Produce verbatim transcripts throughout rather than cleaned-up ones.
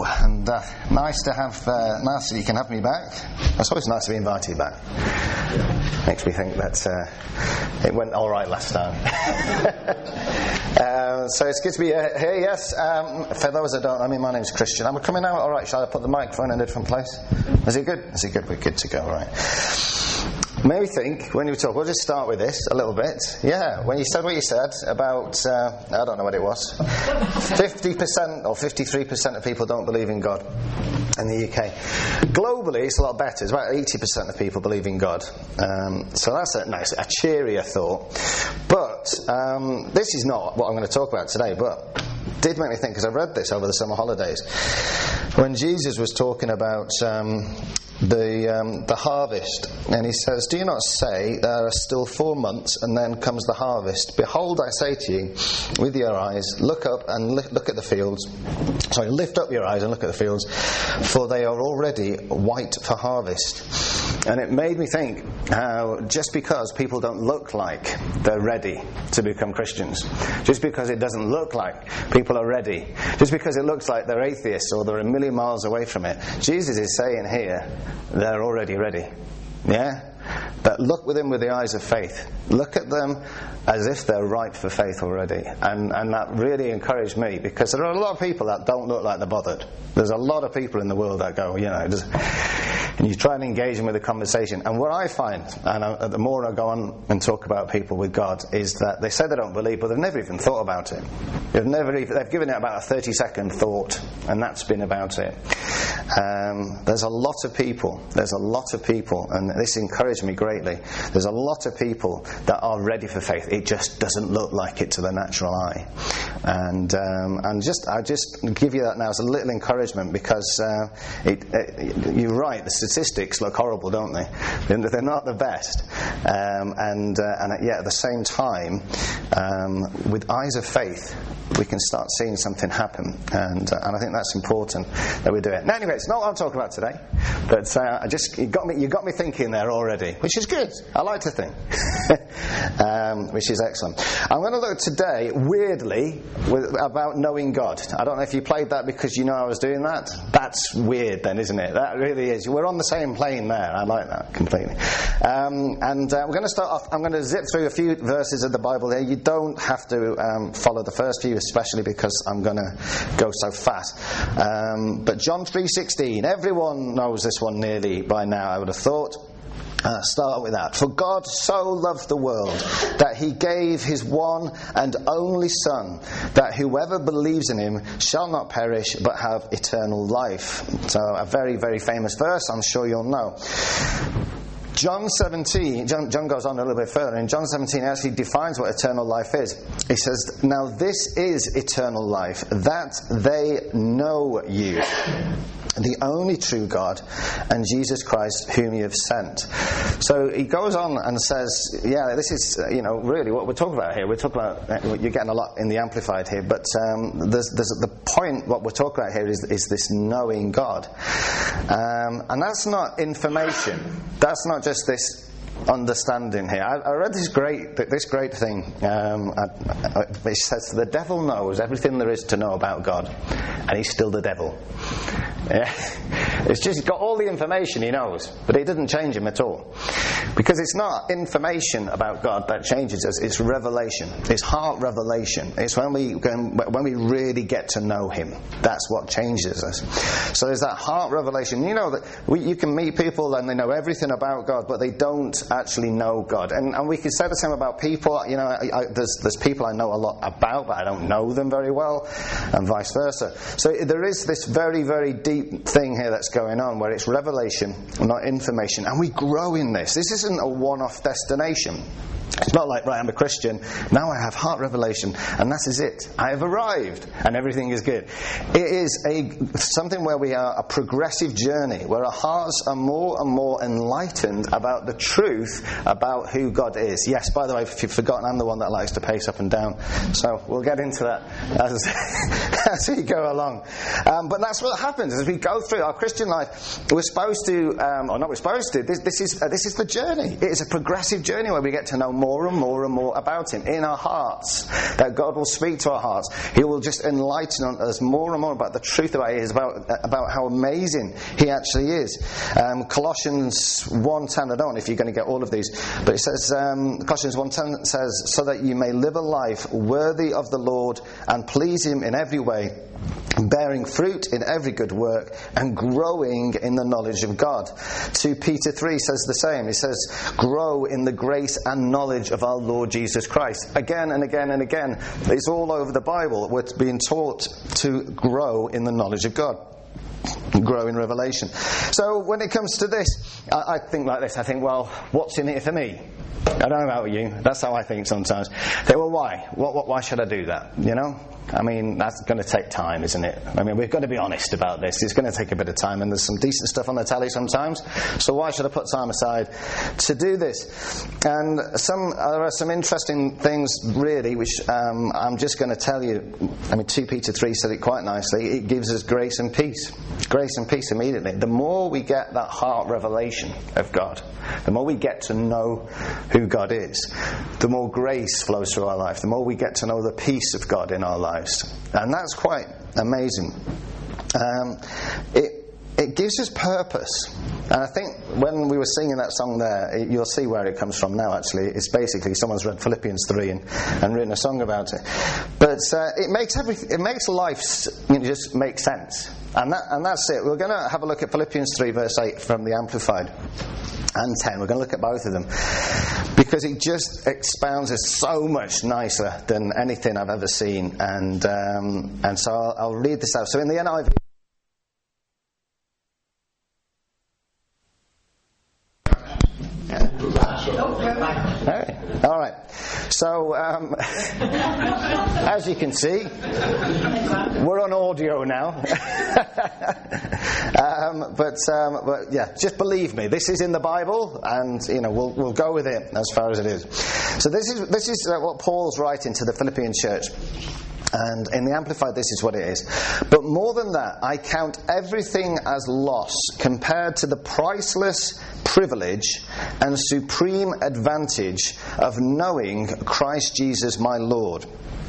Hello, and uh, nice to have, uh, nice that you can have me back. It's always nice to be invited back. Makes me think that uh, it went all right last time. uh, so it's good to be uh, here, yes. Um, for those that don't know me, my name's Christian. Am I coming out all right? Shall I put the microphone in a different place? Is it good? Is it good? We're good to go, all right. Made me think, when you talk, we'll just start with this a little bit. Yeah, when you said what you said about, uh, I don't know what it was, fifty percent or fifty-three percent of people don't believe in God in the U K. Globally, it's a lot better. It's about eighty percent of people believe in God. Um, so that's a nice, a cheerier thought. But um, this is not what I'm going to talk about today, but it did make me think, because I read this over the summer holidays, when Jesus was talking about Um, the um, the harvest, and he says, do you not say there are still four months and then comes the harvest? Behold, I say to you, with your eyes look up and li- look at the fields, sorry lift up your eyes and look at the fields, for they are already white for harvest. And it made me think how just because people don't look like they're ready to become Christians, just because it doesn't look like people are ready, just because it looks like they're atheists or they're a million miles away from it, Jesus is saying here they're already ready. Yeah? That look with them with the eyes of faith. Look at them as if they're ripe for faith already. And and that really encouraged me, because there are a lot of people that don't look like they're bothered. There's a lot of people in the world that go, you know, just, and you try and engage them with a conversation. And what I find, and I, the more I go on and talk about people with God, is that they say they don't believe, but they've never even thought about it. They've never even, they've given it about a thirty second thought, and that's been about it. Um, there's a lot of people, there's a lot of people, and this encouraged me greatly. There's a lot of people that are ready for faith. It just doesn't look like it to the natural eye. And um, and just I just give you that now as a little encouragement, because uh, it, it, you're right, the statistics look horrible, don't they? They're not the best. Um, and uh, and yet at the same time, um, with eyes of faith, we can start seeing something happen, and uh, and I think that's important that we do it. Now, anyway, it's not what I'm talking about today, but uh, I just you got me you got me thinking there already, which is good. I like to think, um, which is excellent. I'm going to look today, weirdly, with, about knowing God. I don't know if you played that because you know I was doing that. That's weird, then, isn't it? That really is. We're on the same plane there. I like that completely. Um, and uh, we're going to start off. I'm going to zip through a few verses of the Bible here. You don't have to um, follow the first few, especially because I'm going to go so fast. Um, but John three sixteen, everyone knows this one nearly by now, I would have thought. Uh, start with that. For God so loved the world that he gave his one and only Son, that whoever believes in him shall not perish but have eternal life. So a very, very famous verse, I'm sure you'll know. John seventeen, John, John goes on a little bit further. In John seventeen, he actually defines what eternal life is. He says, now this is eternal life, that they know you, the only true God, and Jesus Christ whom you have sent. So he goes on and says, yeah, this is, uh, you know, really what we're talking about here. We're talking about, uh, you're getting a lot in the Amplified here, but um, there's, there's the point, what we're talking about here is, is this knowing God. Um, and that's not information. That's not just this understanding here. I, I read this great this great thing. Um, I, I, it says, the devil knows everything there is to know about God, and he's still the devil. Yeah. It's just he's got all the information he knows, but it doesn't change him at all. Because it's not information about God that changes us, it's revelation. It's heart revelation. It's when we when we really get to know him. That's what changes us. So there's that heart revelation. You know that we, you can meet people and they know everything about God, but they don't actually know God. And and we can say the same about people. You know, I, I, there's there's people I know a lot about, but I don't know them very well, and vice versa. So there is this very, very deep thing here that's going on, where it's revelation, not information, and we grow in this. This isn't a one-off destination. It's not like, right, I'm a Christian, now I have heart revelation, and that is it. I have arrived, and everything is good. It is a something where we are a progressive journey, where our hearts are more and more enlightened about the truth about who God is. Yes, by the way, if you've forgotten, I'm the one that likes to pace up and down, so we'll get into that as, as we go along. Um, but that's what happens as we go through our Christian life. We're supposed to, um, or not we're supposed to, this, this is uh, this is the journey. It is a progressive journey where we get to know more more and more and more about him in our hearts, that God will speak to our hearts. He will just enlighten us more and more about the truth about it is, about, about how amazing he actually is. Um, Colossians one ten, I don't know if you're going to get all of these, but it says, um, Colossians one ten says, so that you may live a life worthy of the Lord and please him in every way, bearing fruit in every good work and growing in the knowledge of God. Second Peter three says the same. It says, grow in the grace and knowledge of our Lord Jesus Christ. Again and again and again, it's all over the Bible. We're being taught to grow in the knowledge of God. Grow in revelation. So when it comes to this, I, I think like this. I think, well, what's in it for me? I don't know about you. That's how I think sometimes. I think, well, why? What, what, why should I do that? You know? I mean, that's going to take time, isn't it? I mean, we've got to be honest about this. It's going to take a bit of time, and there's some decent stuff on the telly sometimes. So why should I put time aside to do this? And some there are some interesting things, really, which um, I'm just going to tell you. I mean, Second Peter three said it quite nicely. It gives us grace and peace. Grace and peace immediately. The more we get that heart revelation of God, the more we get to know who God is, the more grace flows through our life, the more we get to know the peace of God in our lives. And that's quite amazing. Um, it it gives us purpose. And I think when we were singing that song there, it, you'll see where it comes from now, actually. It's basically someone's read Philippians three and, and written a song about it. But uh, it makes everything, it makes life, you know, just make sense. And that and that's it. We're going to have a look at Philippians three verse eight from the Amplified and ten. We're going to look at both of them because it just expounds it so much nicer than anything I've ever seen. And um, and so I'll, I'll read this out. So in the N I V. Hey. All right. So, um, as you can see, we're on audio now. um, but, um, but yeah, just believe me. This is in the Bible, and you know we'll we'll go with it as far as it is. So this is this is uh, what Paul's writing to the Philippian church. And in the Amplified, this is what it is. But more than that, I count everything as loss compared to the priceless privilege and supreme advantage of knowing Christ Jesus my Lord,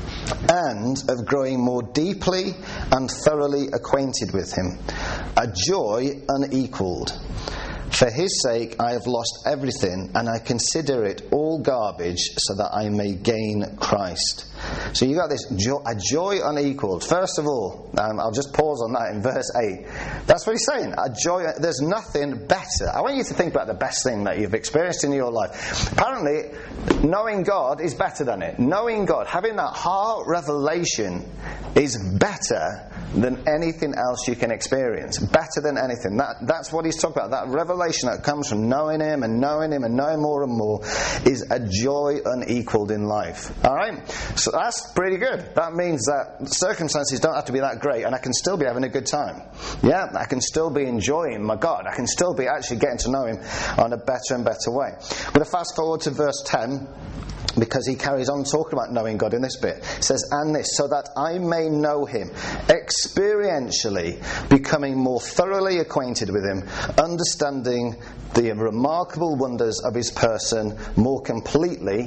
and of growing more deeply and thoroughly acquainted with him, a joy unequalled. For his sake I have lost everything, and I consider it all garbage so that I may gain Christ. So you got this joy, a joy unequalled. First of all, um, I'll just pause on that in verse eight. That's what he's saying. A joy. There's nothing better. I want you to think about the best thing that you've experienced in your life. Apparently, knowing God is better than it. Knowing God, having that heart revelation, is better than anything else you can experience. Better than anything. That, that's what he's talking about. That revelation that comes from knowing him and knowing him and knowing more and more is a joy unequalled in life. Alright? So that's pretty good. That means that circumstances don't have to be that great, and I can still be having a good time. Yeah, I can still be enjoying my God. I can still be actually getting to know him on a better and better way. I'm going to fast forward to verse ten. Because he carries on talking about knowing God in this bit. It says, and this, so that I may know him, experientially becoming more thoroughly acquainted with him, understanding the remarkable wonders of his person more completely,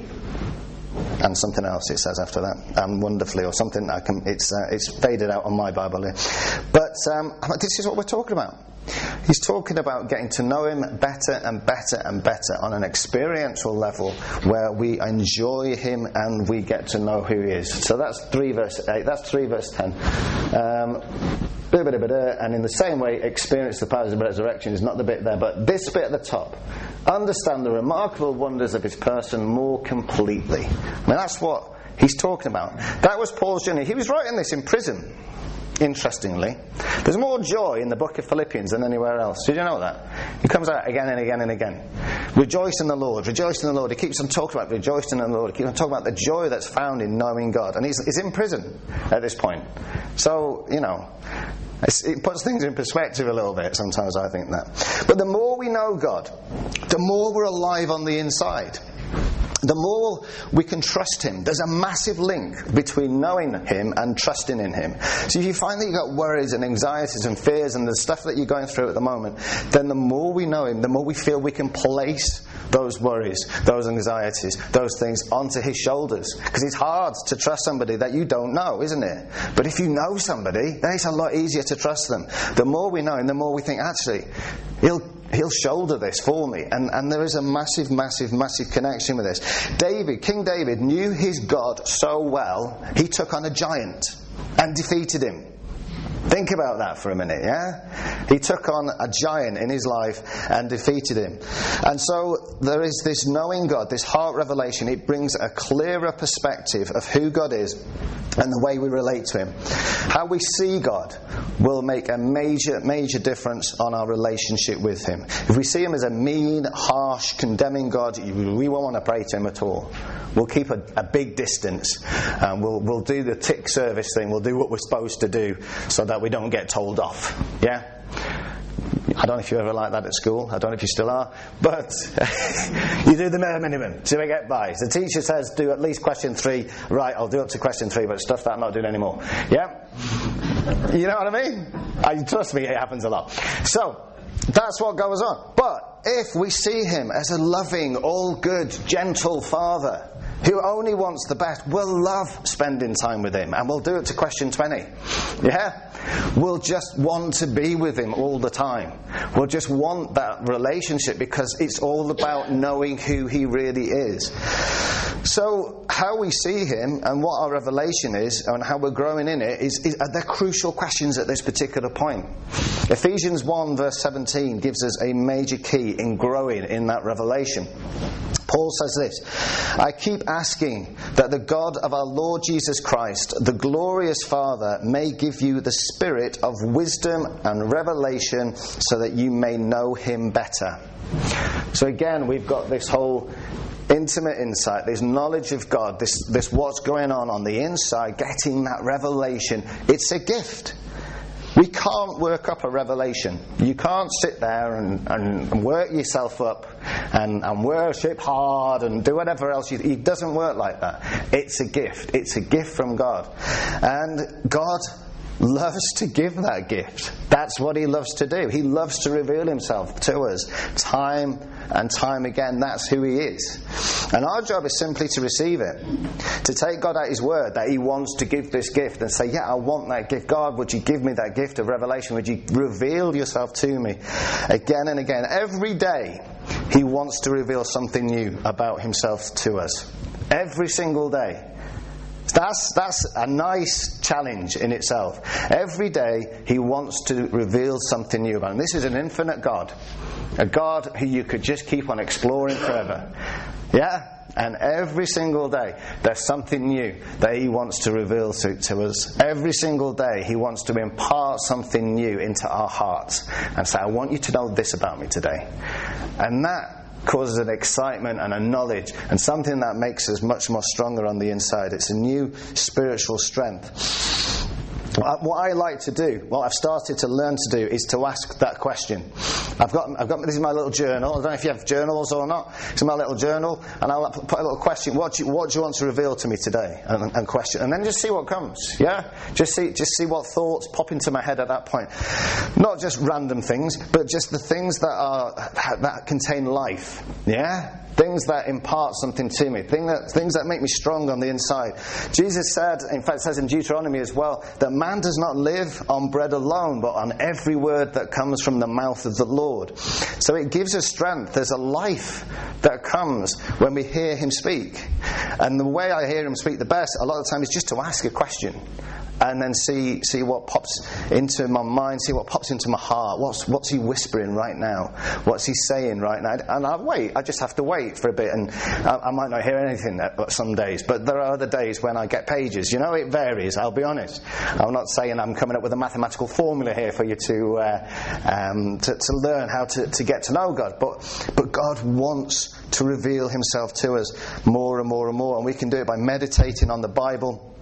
and something else it says after that, and wonderfully, or something. I can, it's uh, it's faded out on my Bible here. But um, this is what we're talking about. He's talking about getting to know him better and better and better on an experiential level where we enjoy him and we get to know who he is. So that's three verse eight. That's three verse ten. Um, and in the same way, experience the powers of resurrection is not the bit there, but this bit at the top. Understand the remarkable wonders of his person more completely. I mean, that's what he's talking about. That was Paul's journey. He was writing this in prison. Interestingly, there's more joy in the book of Philippians than anywhere else. Did you know that? He comes out again and again and again. Rejoice in the Lord, rejoice in the Lord. He keeps on talking about rejoicing in the Lord. He keeps on talking about the joy that's found in knowing God. And he's, he's in prison at this point. So, you know, it puts things in perspective a little bit. Sometimes I think that. But the more we know God, the more we're alive on the inside. the more we can trust him. There's a massive link between knowing him and trusting in him. So if you find that you've got worries and anxieties and fears and the stuff that you're going through at the moment, then the more we know him, the more we feel we can place those worries, those anxieties, those things onto his shoulders. Because it's hard to trust somebody that you don't know, isn't it? But if you know somebody, then it's a lot easier to trust them. The more we know him, the more we think, actually, he'll He'll shoulder this for me. And, and there is a massive, massive, massive connection with this. David, King David, knew his God so well, he took on a giant and defeated him. Think about that for a minute, yeah? He took on a giant in his life and defeated him. And so there is this knowing God, this heart revelation. It brings a clearer perspective of who God is and the way we relate to him. How we see God will make a major, major difference on our relationship with him. If we see him as a mean, harsh, condemning God, we won't want to pray to him at all. We'll keep a, a big distance. And we'll, we'll do the tick service thing. We'll do what we're supposed to do so that we don't get told off. Yeah? I don't know if you ever like that at school. I don't know if you still are. But you do the bare minimum to get by. So the teacher says do at least question three. Right, I'll do up to question three, but stuff that I'm not doing anymore. Yeah? You know what I mean? I, trust me, it happens a lot. So, that's what goes on. But if we see him as a loving, all-good, gentle Father who only wants the best, we'll love spending time with him. And we'll do it to question twenty. Yeah? We'll just want to be with him all the time. We'll just want that relationship because it's all about knowing who he really is. So how we see him and what our revelation is and how we're growing in it is, is are there crucial questions at this particular point. Ephesians one verse seventeen gives us a major key in growing in that revelation. Paul says this, I keep asking that the God of our Lord Jesus Christ, the glorious Father, may give you the spirit of wisdom and revelation so that you may know him better. So again, we've got this whole intimate insight, this knowledge of God, this, this what's going on on the inside, getting that revelation. It's a gift. We can't work up a revelation. You can't sit there and, and work yourself up and, and worship hard and do whatever else. You, it doesn't work like that. It's a gift. It's a gift from God. And God loves to give that gift. That's what he loves to do. He loves to reveal himself to us time and time again. That's who he is. And our job is simply to receive it. To take God at his word that he wants to give this gift and say, yeah, I want that gift. God, would you give me that gift of revelation? Would you reveal yourself to me again and again? Every day he wants to reveal something new about himself to us. Every single day. That's, that's a nice challenge in itself. Every day he wants to reveal something new about him. This is an infinite God. A God who you could just keep on exploring forever. Yeah? And every single day there's something new that he wants to reveal to, to us. Every single day he wants to impart something new into our hearts and say, I want you to know this about me today. And that causes an excitement and a knowledge and something that makes us much more stronger on the inside. It's a new spiritual strength. What I like to do, what I've started to learn to do, is to ask that question. I've got, I've got, this is my little journal. I don't know if you have journals or not. It's my little journal, and I'll put a little question. What do you, what do you want to reveal to me today? And, and question, and then just see what comes. Yeah, just see, just see what thoughts pop into my head at that point. Not just random things, but just the things that are that contain life. Yeah. Things that impart something to me. Things that, things that make me strong on the inside. Jesus said, in fact it says in Deuteronomy as well, that man does not live on bread alone, but on every word that comes from the mouth of the Lord. So it gives us strength. There's a life that comes when we hear him speak. And the way I hear him speak the best, a lot of the time, is just to ask a question. And then see see what pops into my mind, see what pops into my heart. What's what's he whispering right now? What's he saying right now? And I wait. I just have to wait for a bit, and I, I might not hear anything some days. But there are other days when I get pages. You know, it varies. I'll be honest. I'm not saying I'm coming up with a mathematical formula here for you to uh, um, to, to learn how to, to get to know God. But but God wants to reveal himself to us more and more and more, and we can do it by meditating on the Bible.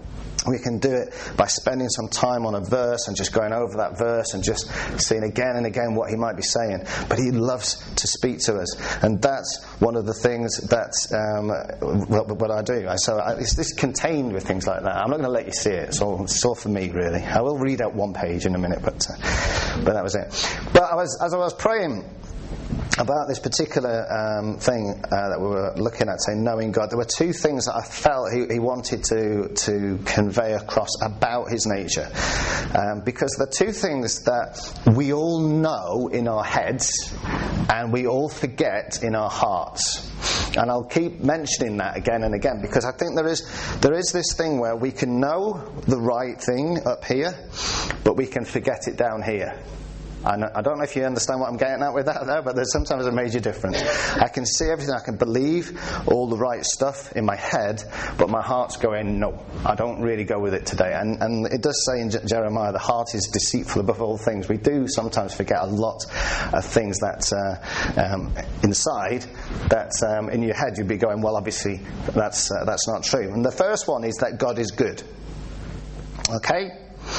We can do it by spending some time on a verse and just going over that verse and just seeing again and again what he might be saying. But he loves to speak to us. And that's one of the things that um, what, what I do. So I, it's this contained with things like that. I'm not going to let you see it. It's all, it's all for me, really. I will read out one page in a minute, but, uh, but that was it. But I was, as I was praying about this particular um, thing uh, that we were looking at, saying knowing God, there were two things that I felt he, he wanted to to convey across about his nature, um, because the two things that we all know in our heads and we all forget in our hearts. And I'll keep mentioning that again and again, because I think there is there is this thing where we can know the right thing up here, but we can forget it down here. I don't know if you understand what I'm getting at with that there, but there's sometimes a major difference. I can see everything, I can believe all the right stuff in my head, but my heart's going, no, I don't really go with it today. And, and it does say in Je- Jeremiah, the heart is deceitful above all things. We do sometimes forget a lot of things that uh, um, inside, that um, in your head you'd be going, well, obviously that's uh, that's not true. And the first one is that God is good. Okay?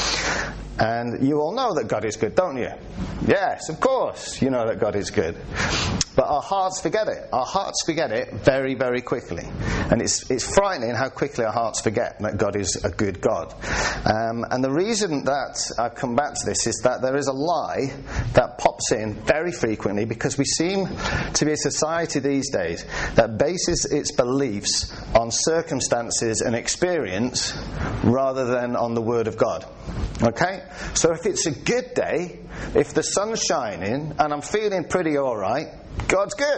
And you all know that God is good, don't you? Yes, of course, you know that God is good. But our hearts forget it. Our hearts forget it very, very quickly. And it's it's frightening how quickly our hearts forget that God is a good God. Um, and the reason that I've come back to this is that there is a lie that pops in very frequently, because we seem to be a society these days that bases its beliefs on circumstances and experience rather than on the Word of God. Okay? So if it's a good day, if the sun's shining and I'm feeling pretty alright, God's good.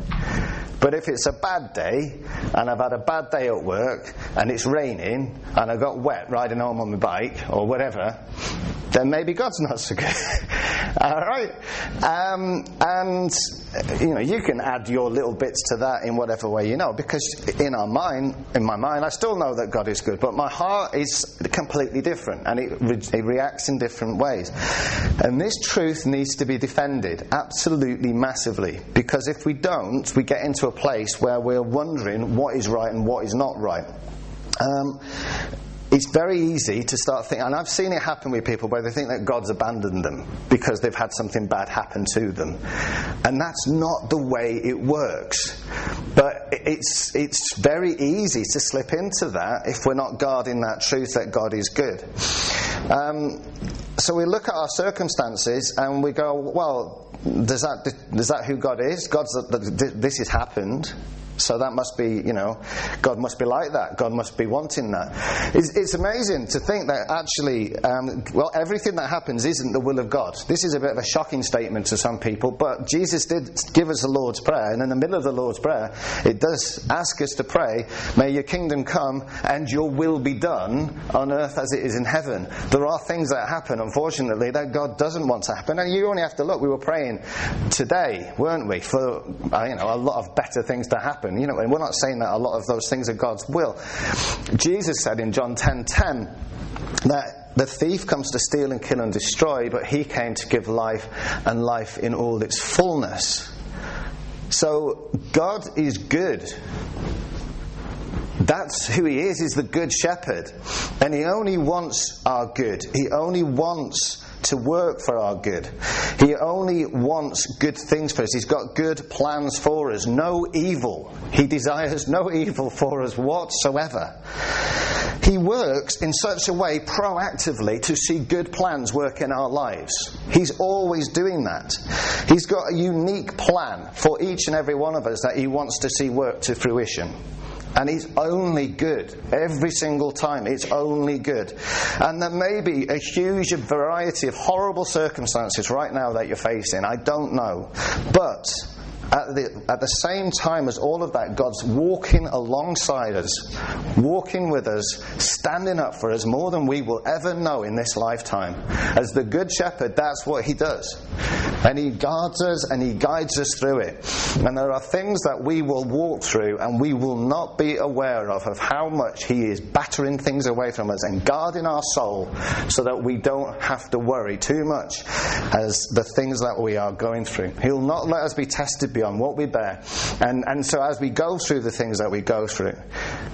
But if it's a bad day and I've had a bad day at work and it's raining and I got wet riding home on my bike or whatever, then maybe God's not so good. All right? Um, and, you know, you can add your little bits to that in whatever way you know, because in our mind, in my mind, I still know that God is good, but my heart is completely different, and it, re- it reacts in different ways. And this truth needs to be defended absolutely massively, because if we don't, we get into a place where we're wondering what is right and what is not right. Um, It's very easy to start thinking, and I've seen it happen with people where they think that God's abandoned them because they've had something bad happen to them. And that's not the way it works. But it's it's very easy to slip into that if we're not guarding that truth that God is good. Um, so we look at our circumstances and we go, well, does that is that who God is? God's this has happened. So that must be, you know, God must be like that. God must be wanting that. It's, it's amazing to think that actually, um, well, everything that happens isn't the will of God. This is a bit of a shocking statement to some people, but Jesus did give us the Lord's Prayer, and in the middle of the Lord's Prayer, it does ask us to pray, may your kingdom come and your will be done on earth as it is in heaven. There are things that happen, unfortunately, that God doesn't want to happen, and you only have to look. We were praying today, weren't we, for, you know, a lot of better things to happen. You know, and we're not saying that a lot of those things are God's will. Jesus said in John ten ten that the thief comes to steal and kill and destroy, but he came to give life, and life in all its fullness. So God is good. That's who he is. He's the good shepherd. And he only wants our good. He only wants to work for our good. He only wants good things for us. He's got good plans for us. No evil. He desires no evil for us whatsoever. He works in such a way proactively to see good plans work in our lives. He's always doing that. He's got a unique plan for each and every one of us that he wants to see work to fruition. And it's only good. Every single time, it's only good. And there may be a huge variety of horrible circumstances right now that you're facing. I don't know. But at the, at the same time as all of that, God's walking alongside us, walking with us, standing up for us more than we will ever know in this lifetime. As the Good Shepherd, that's what he does. And he guards us and he guides us through it. And there are things that we will walk through and we will not be aware of, of how much he is battering things away from us and guarding our soul so that we don't have to worry too much as the things that we are going through. He'll not let us be tested beyond what we bear. And, and so as we go through the things that we go through,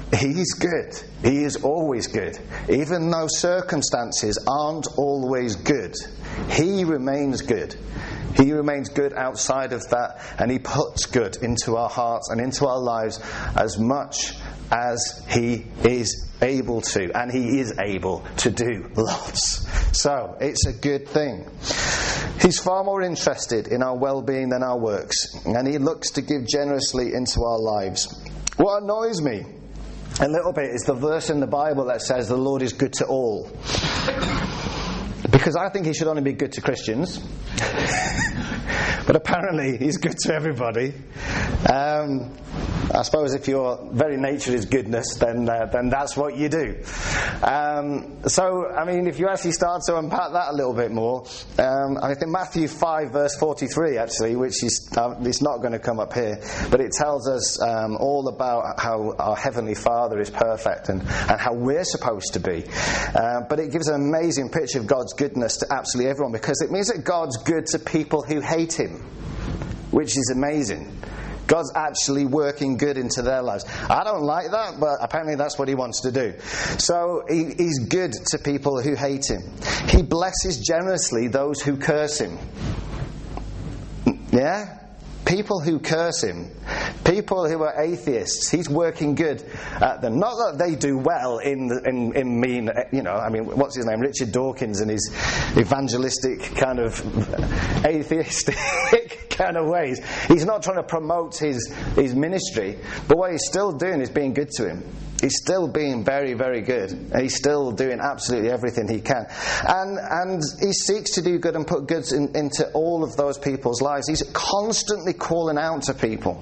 He's good. He is always good. Even though circumstances aren't always good, He remains good. He remains good outside of that, and He puts good into our hearts and into our lives as much as He is able to, and He is able to do lots. So, it's a good thing. He's far more interested in our well-being than our works, and He looks to give generously into our lives. What annoys me a little bit is the verse in the Bible that says the Lord is good to all. Because I think He should only be good to Christians. But apparently He's good to everybody. Um, I suppose if your very nature is goodness, then uh, then that's what you do. Um, so, I mean, if you actually start to unpack that a little bit more, um, I think Matthew five verse forty-three, actually, which is uh, it's not going to come up here, but it tells us um, all about how our Heavenly Father is perfect and, and how we're supposed to be. Uh, but it gives an amazing picture of God's goodness to absolutely everyone, because it means that God's good to people who hate Him, which is amazing. God's actually working good into their lives. I don't like that, but apparently that's what He wants to do. So he, He's good to people who hate Him. He blesses generously those who curse Him. Yeah? People who curse Him. People who are atheists. He's working good at them. Not that they do well in the, in, in mean, you know, I mean, what's his name? Richard Dawkins and his evangelistic kind of atheistic kind of ways. He's not trying to promote his, his ministry, but what he's still doing is being good to him. He's still being very, very good. And he's still doing absolutely everything he can. And and he seeks to do good and put goods in, into all of those people's lives. He's constantly calling out to people.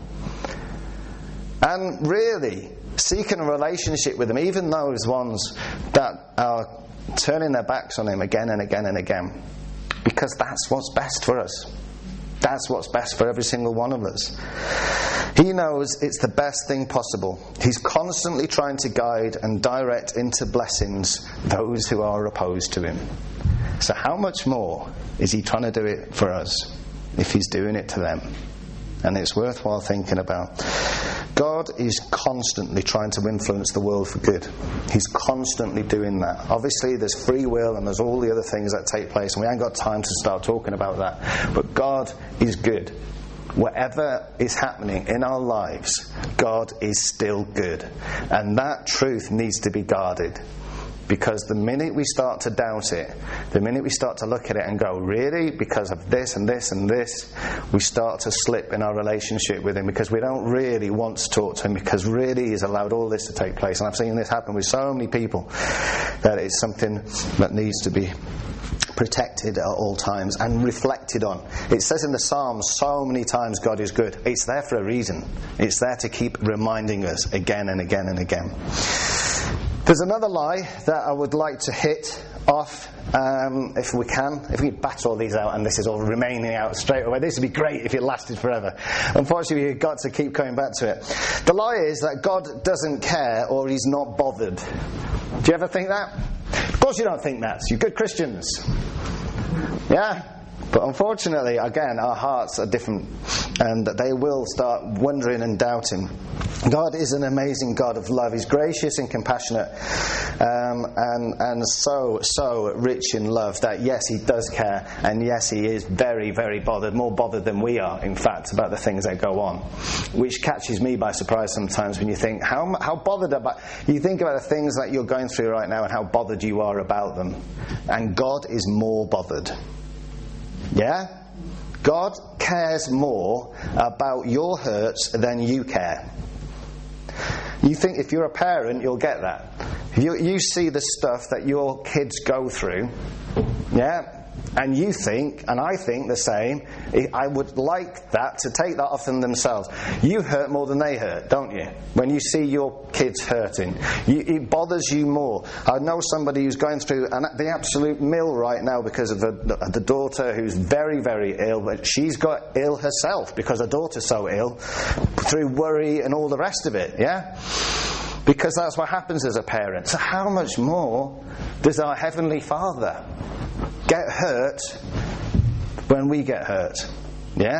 And really seeking a relationship with them, even those ones that are turning their backs on Him again and again and again. Because that's what's best for us. That's what's best for every single one of us. He knows it's the best thing possible. He's constantly trying to guide and direct into blessings those who are opposed to Him. So how much more is He trying to do it for us if He's doing it to them? And it's worthwhile thinking about. God is constantly trying to influence the world for good. He's constantly doing that. Obviously there's free will and there's all the other things that take place, and we ain't got time to start talking about that. But God is good. Whatever is happening in our lives, God is still good. And that truth needs to be guarded. Because the minute we start to doubt it, the minute we start to look at it and go, really? Because of this and this and this, we start to slip in our relationship with Him, because we don't really want to talk to Him, because really He's allowed all this to take place. And I've seen this happen with so many people, that it's something that needs to be protected at all times and reflected on. It says in the Psalms so many times God is good. It's there for a reason. It's there to keep reminding us again and again and again. There's another lie that I would like to hit off, um, if we can. If we bat all these out and this is all remaining out straight away. This would be great if it lasted forever. Unfortunately, you've got to keep coming back to it. The lie is that God doesn't care, or He's not bothered. Do you ever think that? Of course you don't think that. You're good Christians. Yeah? But unfortunately, again, our hearts are different, and they will start wondering and doubting. God is an amazing God of love. He's gracious and compassionate, um, and and so so rich in love that yes, He does care, and yes, He is very very bothered, more bothered than we are, in fact, about the things that go on, which catches me by surprise sometimes when you think how how bothered about you think about the things that you're going through right now and how bothered you are about them, and God is more bothered. Yeah? God cares more about your hurts than you care. You think if you're a parent, you'll get that. You, you see the stuff that your kids go through, yeah? And you think, and I think the same, I would like that to take that off them themselves. You hurt more than they hurt, don't you? When you see your kids hurting, you, it bothers you more. I know somebody who's going through an, the absolute mill right now because of the, the daughter who's very, very ill, but she's got ill herself because her daughter's so ill, through worry and all the rest of it, yeah? Because that's what happens as a parent. So how much more does our Heavenly Father get hurt when we get hurt? Yeah?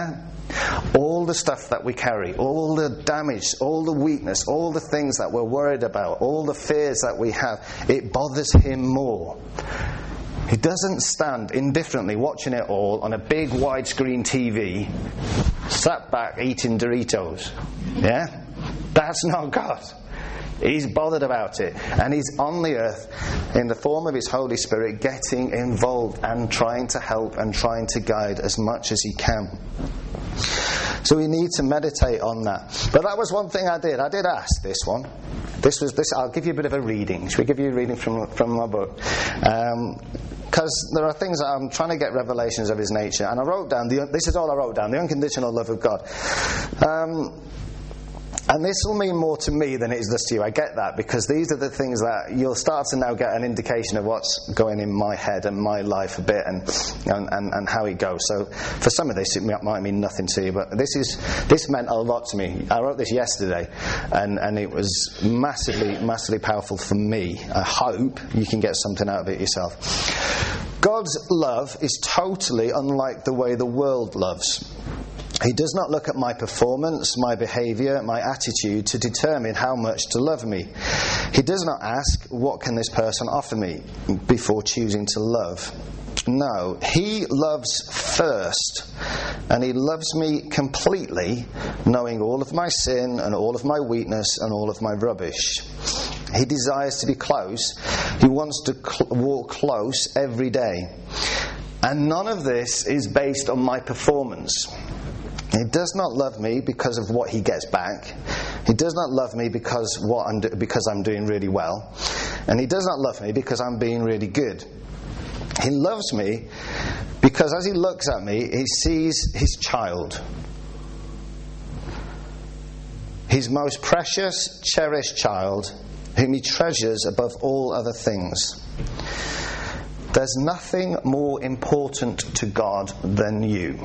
All the stuff that we carry, all the damage, all the weakness, all the things that we're worried about, all the fears that we have, it bothers him more. He doesn't stand indifferently watching it all on a big widescreen T V, sat back eating Doritos. Yeah? That's not God. He's bothered about it. And he's on the earth in the form of his Holy Spirit, getting involved and trying to help and trying to guide as much as he can. So we need to meditate on that. But that was one thing I did. I did ask this one. This was this. I'll give you a bit of a reading. Should we give you a reading from from my book? Um, Because there are things that I'm trying to get revelations of his nature. And I wrote down, the, this is all I wrote down, the unconditional love of God. Um, and this will mean more to me than it does to you. I get that, because these are the things that you'll start to now get an indication of what's going in my head and my life a bit, and and, and, and how it goes. So for some of this it might mean nothing to you, but this is this meant a lot to me. I wrote this yesterday, and, and it was massively, massively powerful for me. I hope you can get something out of it yourself. God's love is totally unlike the way the world loves. He does not look at my performance, my behaviour, my attitude to determine how much to love me. He does not ask, what can this person offer me, before choosing to love. No, he loves first, and he loves me completely, knowing all of my sin and all of my weakness and all of my rubbish. He desires to be close. He wants to cl- walk close every day. And none of this is based on my performance. He does not love me because of what he gets back. He does not love me because what I'm do- because I'm doing really well. And he does not love me because I'm being really good. He loves me because as he looks at me, he sees his child. His most precious, cherished child, whom he treasures above all other things. There's nothing more important to God than you.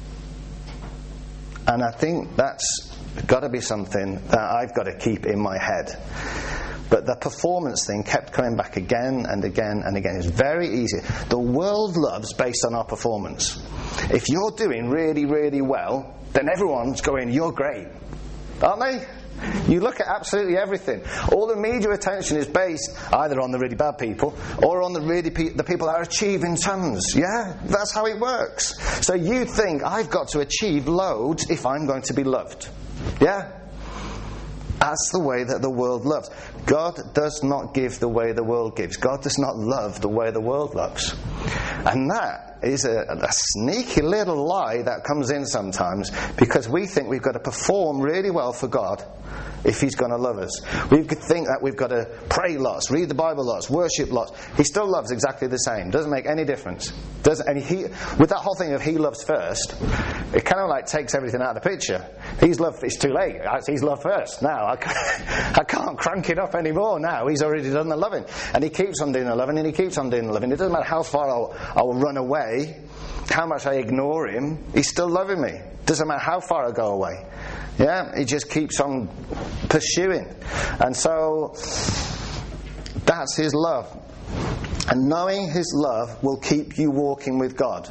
And I think that's got to be something that I've got to keep in my head. But the performance thing kept coming back again and again and again. It's very easy. The world loves based on our performance. If you're doing really, really well, then everyone's going, you're great. Aren't they? You look at absolutely everything. All the media attention is based either on the really bad people or on the really pe- the people that are achieving tons. Yeah, that's how it works. So you think I've got to achieve loads if I'm going to be loved. Yeah? That's the way that the world loves. God does not give the way the world gives. God does not love the way the world loves. And that is a, a sneaky little lie that comes in sometimes, because we think we've got to perform really well for God if he's going to love us. We could think that we've got to pray lots, read the Bible lots, worship lots. He still loves exactly the same. Doesn't make any difference. Doesn't, and he, with that whole thing of he loves first, it kind of like takes everything out of the picture. He's love. It's too late. He's love first. Now I can't, I can't crank it up anymore. Now he's already done the loving, and he keeps on doing the loving, and he keeps on doing the loving. It doesn't matter how far I'll, I'll run away, how much I ignore him. He's still loving me. Doesn't matter how far I go away. Yeah, he just keeps on pursuing. And so that's his love. And knowing his love will keep you walking with God.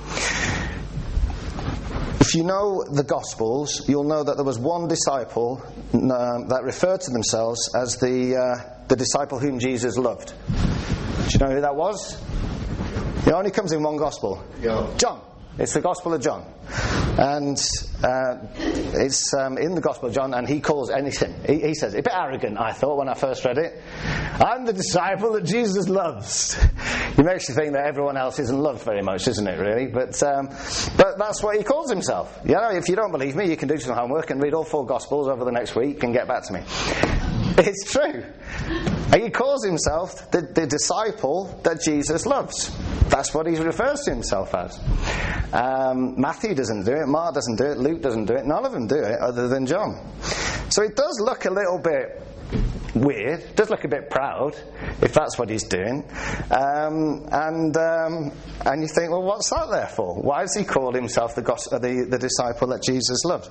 If you know the Gospels, you'll know that there was one disciple uh, that referred to themselves as the uh, the disciple whom Jesus loved. Do you know who that was? It only comes in one Gospel. Yeah. John. It's the Gospel of John. And uh, it's um, in the Gospel of John, and he calls anything. He, he says, a bit arrogant, I thought, when I first read it. I'm the disciple that Jesus loves. It makes you think that everyone else isn't loved very much, isn't it, really? But um, but that's what he calls himself. You know, if you don't believe me, you can do some homework and read all four Gospels over the next week and get back to me. It's true. He calls himself the, the disciple that Jesus loves. That's what he refers to himself as. Um, Matthew doesn't do it, Mark doesn't do it, Luke doesn't do it, none of them do it other than John. So it does look a little bit weird, it does look a bit proud, if that's what he's doing. Um, and um, and you think, well, what's that there for? Why does he call himself the, gos- the, the disciple that Jesus loved?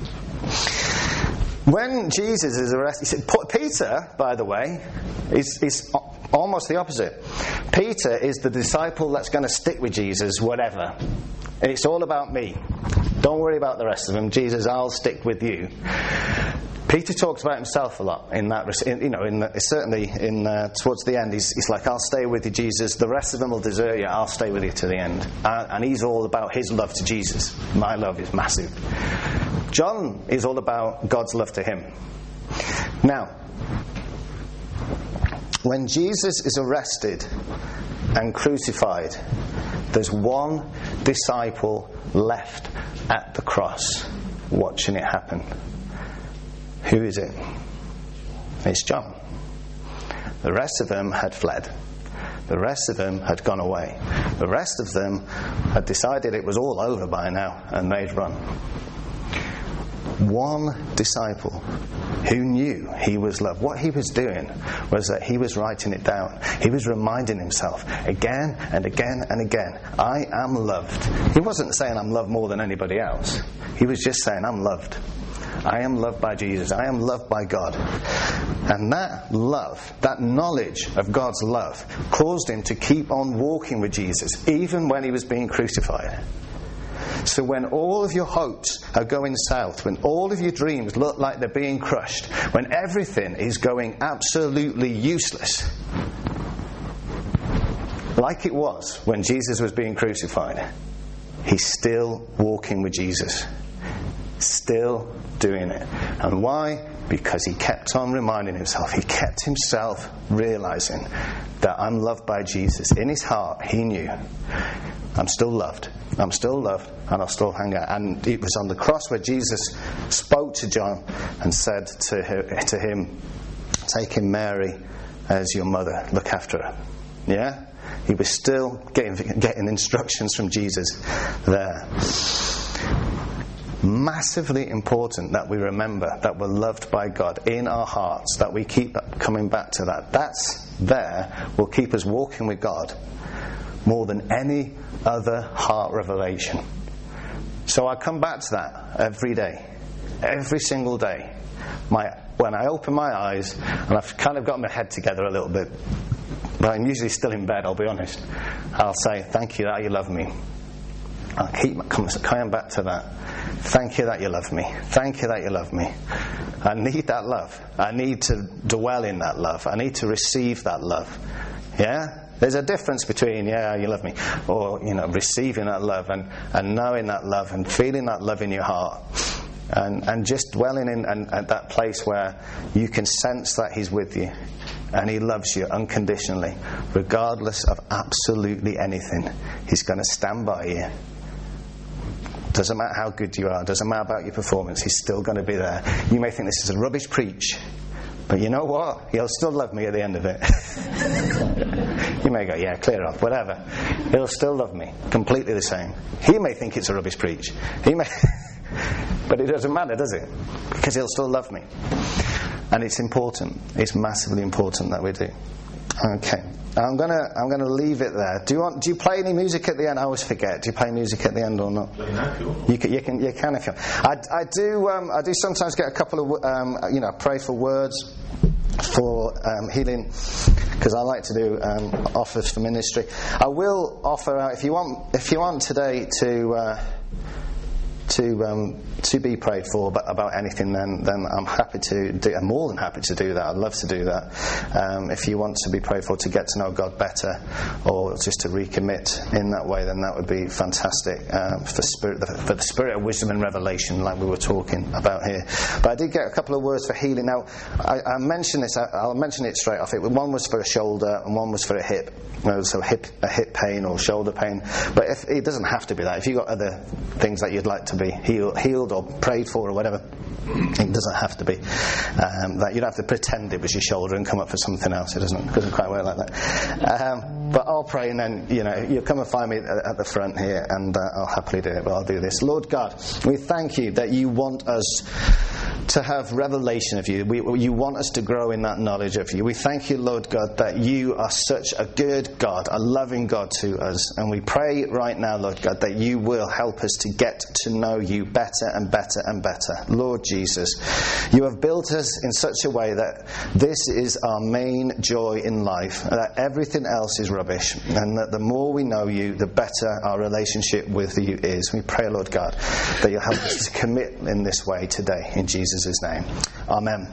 When Jesus is arrested, Peter, by the way, is, is almost the opposite. Peter is the disciple that's going to stick with Jesus, whatever. And it's all about me. Don't worry about the rest of them. Jesus, I'll stick with you. Peter talks about himself a lot in that, you know, in the, certainly in uh, towards the end. He's, he's like, I'll stay with you, Jesus. The rest of them will desert you. I'll stay with you to the end. Uh, and he's all about his love to Jesus. My love is massive. John is all about God's love to him. Now, when Jesus is arrested and crucified, there's one disciple left at the cross watching it happen. Who is it? It's John. The rest of them had fled. The rest of them had gone away. The rest of them had decided it was all over by now and they'd run. One disciple who knew he was loved. What he was doing was that he was writing it down. He was reminding himself again and again and again, I am loved. He wasn't saying I'm loved more than anybody else. He was just saying I'm loved. I am loved by Jesus. I am loved by God. And that love, that knowledge of God's love, caused him to keep on walking with Jesus, even when he was being crucified. So when all of your hopes are going south, when all of your dreams look like they're being crushed, when everything is going absolutely useless, like it was when Jesus was being crucified, he's still walking with Jesus. Still doing it. And why? Because he kept on reminding himself. He kept himself realizing that I'm loved by Jesus. In his heart, he knew, I'm still loved. I'm still loved, and I'll still hang out. And it was on the cross where Jesus spoke to John and said to her, to him, taking Mary as your mother, look after her. Yeah? He was still getting, getting instructions from Jesus there. Massively important that we remember that we're loved by God in our hearts, that we keep coming back to that. That's there will keep us walking with God more than any other heart revelation. So I come back to that every day, every single day. My when I open my eyes, and I've kind of got my head together a little bit, but I'm usually still in bed, I'll be honest. I'll say, thank you that you love me. I'll keep coming back to that. Thank you that you love me. Thank you that you love me. I need that love. I need to dwell in that love. I need to receive that love. Yeah? There's a difference between, yeah, you love me, or, you know, receiving that love and, and knowing that love and feeling that love in your heart. And, and just dwelling in and, at that place where you can sense that he's with you. And he loves you unconditionally. Regardless of absolutely anything. He's going to stand by you. Doesn't matter how good you are, doesn't matter about your performance, he's still going to be there. You may think this is a rubbish preach, but you know what? He'll still love me at the end of it. You may go, yeah, clear off, whatever. He'll still love me, completely the same. He may think it's a rubbish preach. He may, but it doesn't matter, does it? Because he'll still love me. And it's important. It's massively important that we do. Okay. I'm gonna I'm gonna leave it there. Do you want? Do you play any music at the end? I always forget. Do you play music at the end or not? You can. You can. You can if you. I, I do. Um, I do sometimes get a couple of um, you know pray for words for um, healing, because I like to do um, offers for ministry. I will offer out if you want. If you want today to. Uh, to um, to be prayed for about, about anything, then then I'm happy to do. I'm more than happy to do that. I'd love to do that. Um, if you want to be prayed for to get to know God better, or just to recommit in that way, then that would be fantastic um, for spirit for the spirit of wisdom and revelation, like we were talking about here. But I did get a couple of words for healing. Now I, I mentioned this. I, I'll mention it straight off. It one was for a shoulder and one was for a hip. So hip a hip pain or shoulder pain. But if it doesn't have to be that. If you've got other things that you'd like to be healed, healed or prayed for or whatever, it doesn't have to be. Um, that you don't have to pretend it was your shoulder and come up for something else. It doesn't, it doesn't quite work like that. Um, but I'll pray, and then you know you'll come and find me at, at the front here, and uh, I'll happily do it. But I'll do this. Lord God, we thank you that you want us to have revelation of you. We, you want us to grow in that knowledge of you. We thank you, Lord God, that you are such a good God, a loving God to us. And we pray right now, Lord God, that you will help us to get to know you better and better and better. Lord Jesus, you have built us in such a way that this is our main joy in life, that everything else is rubbish, and that the more we know you, the better our relationship with you is. We pray, Lord God, that you'll help us to commit in this way today, in Jesus' name. Amen.